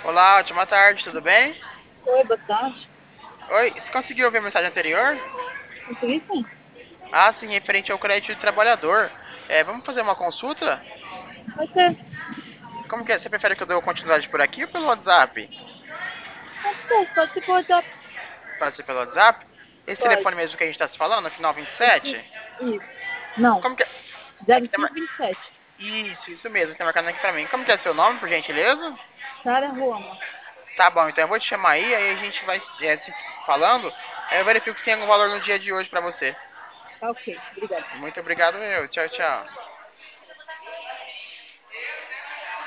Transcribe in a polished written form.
Olá, ótima tarde, tudo bem? Oi, boa tarde. Oi, você conseguiu ouvir a mensagem anterior? Consegui sim. Ah, sim, referente ao crédito de trabalhador. Vamos fazer uma consulta? Pode ser. Como que é? Você prefere que eu dê continuidade por aqui ou pelo WhatsApp? Tanto faz, pode ser por WhatsApp. Pode ser pelo WhatsApp? Esse Pode. telefone mesmo que a gente tá se falando, no final Isso. 27? Isso. Não. Como que é? É que tem mar... 0527. Isso mesmo, tem marcado aqui pra mim. Como que é seu nome, por gentileza? Sara Ruama. Tá bom, então eu vou te chamar aí a gente vai se falando. Aí eu verifico se tem algum valor no dia de hoje pra você. Tá ok. Obrigada. Muito obrigado, meu. Tchau, tchau.